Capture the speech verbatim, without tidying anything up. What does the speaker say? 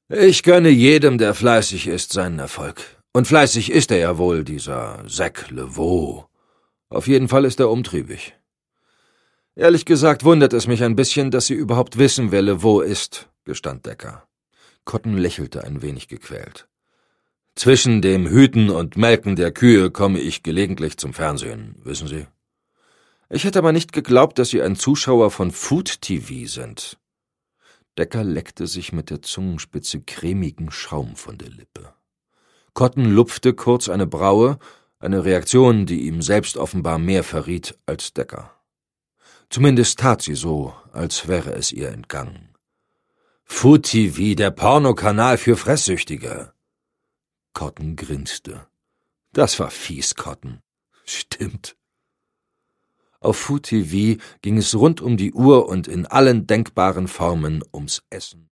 Ich gönne jedem, der fleißig ist, seinen Erfolg. Und fleißig ist er ja wohl, dieser Zack LeVaux. Auf jeden Fall ist er umtriebig. Ehrlich gesagt wundert es mich ein bisschen, dass Sie überhaupt wissen, wer LeVaux ist, gestand Decker. Cotton lächelte ein wenig gequält. Zwischen dem Hüten und Melken der Kühe komme ich gelegentlich zum Fernsehen, wissen Sie. Ich hätte aber nicht geglaubt, dass Sie ein Zuschauer von Food T V sind. Decker leckte sich mit der Zungenspitze cremigen Schaum von der Lippe. Cotton lupfte kurz eine Braue, eine Reaktion, die ihm selbst offenbar mehr verriet als Decker. Zumindest tat sie so, als wäre es ihr entgangen. Food T V, der Pornokanal für Fresssüchtige. Cotton grinste. Das war fies, Cotton. Stimmt. Auf Food T V ging es rund um die Uhr und in allen denkbaren Formen ums Essen.